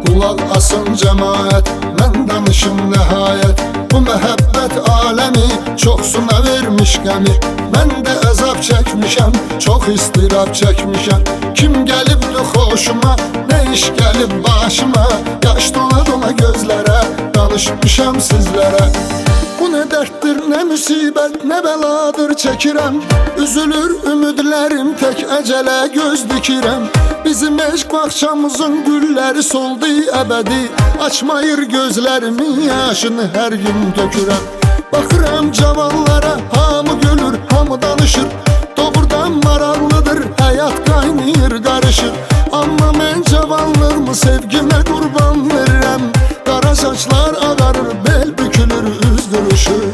Qulaq asın cəmaət, mən danışım nəhayət. Bu məhəbbət aləmi çoxsuna vermiş qəmi. Mən də əzab çəkmişəm, çox istirab çəkmişəm. Kim gəlibdi xoşuma, nə iş gəlib başıma. Yaş dola dola gözlərə, danışmışam sizlərə. Bu nə dərddir, nə müsibət, nə bəladır çəkirəm. Üzülür ümidlərim, tək əcələ göz dikirəm. Bizim eşq bağçamızın gülləri soldu əbədi. Açmayır gözlərimin yaşını hər gün tökürəm. Baxıram cavanlara, hamı gülür, hamı danışır. Doğrudan maraqlıdır, həyat qaynayır, qarışır. Amma mən cavanlığımı sevgimə qurban verirəm. Qara saçlar ağarır, bel bükülür, üz duruşur.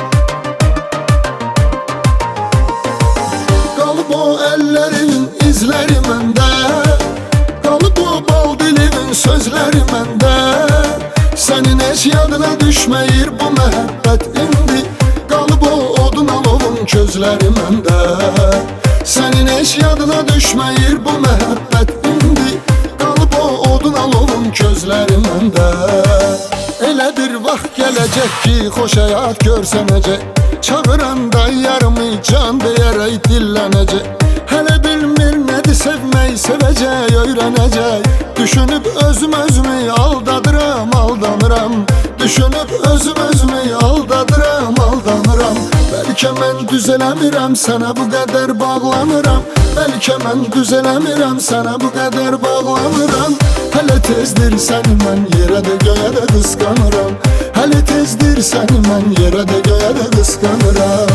Qalıb o əllərimin izləri məndə, qalıb o bal dilimin sözləri məndə. Sənin heç yadına düşməyir bu məhəbbət indi. Qalıb o odun alovun közləri məndə. Sənin heç yadına düşməyir bu məhəbbət indi. Qalıb o odun alovun közləri məndə. Elə bir vaxt gələcək ki, xoş həyat görsənəcək. Çağıranda yarımı can deyərək dillənəcək. Hələ bilmir nədir sevmək, sevəcək, öyrənəcək. Düşünüb özüm özümü aldadıram, aldanıram. Düşünüb özüm özümü aldadıram, aldanıram. Bəlkə mən düz eləmirəm, sənə bu qədər bağlanıram. Bəlkə mən düz eləmirəm, sənə bu qədər bağlanıram. Hələ tezdir səni mən yerə də göyə də qısqanıram. Hələ tezdir səni mən yerə də göyə də qısqanıram.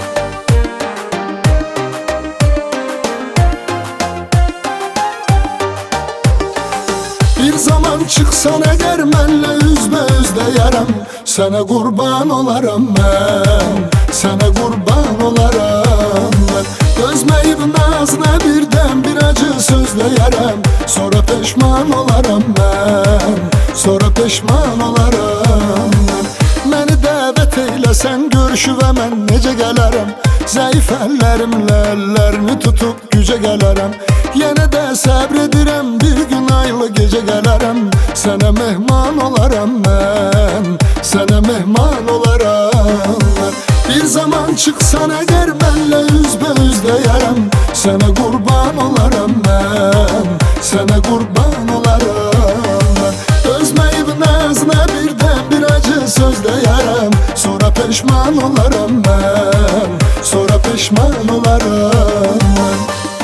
Bir zaman çıxsan əgər mənlə üzbəüz deyərəm. Sənə qurban olaram mən, sənə qurban olaram mən. Dözməyib nazına birdən bir acı söz deyərəm. Sonra peşman olaram mən, sonra peşman olaram mən. Məni dəvət eyləsən görüşüvə mən necə gələrəm. Zəif əllərimlə əllərini tutub gücə gələrəm. Yenə də səbr edirəm, bir gün aylı gecə gələrəm. Sənə mehman olaram mən, sənə mehman olaram mən. Bir zaman çıxsan əgər mənlə üzbəüz deyərəm. Sənə qurban olaram mən, sənə qurban olaram mən. Dözməyib nazına birdən bir acı söz deyərəm. Sonra peşman olaram mən, sonra peşman olaram mən.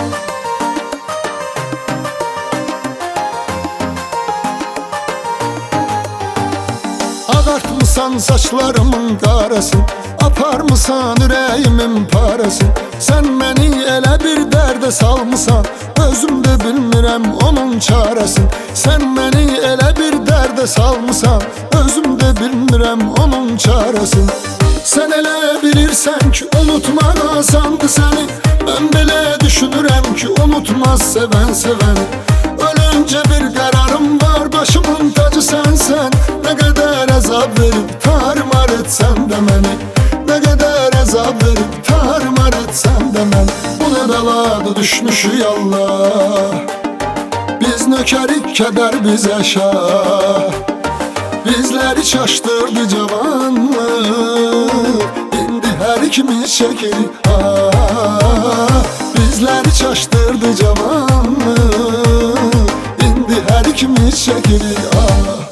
Ağartmısan saçlarımın qarasın, aparmısan ürəyimin parasın. Sən məni elə bir dərdə salmısan, özüm də bilmirəm onun çarəsin. Sən məni elə bir dərdə salmısan, özüm də bilmirəm onun çarəsin. Sən elə bilirsən ki, unutmaq asandı səni. Mən belə düşünürəm ki, unutmaz sevən sevəni. Ölüncə bir qərarım var, başımın tacı sənsən. Nə qədər əzab verib tarmar etsən də məni. Nə qədər əzab verib tarmar etsən də məni. Bu nə bəladır düşmüşük Allah. Biz nökərik kədər bizə şah. Bizləri çaşdırdı cavanlıq. İndi hər ikimiz çəkirik ah. Bizləri çaşdırdı cavanlıq. İndi hər ikimiz çəkirik ah.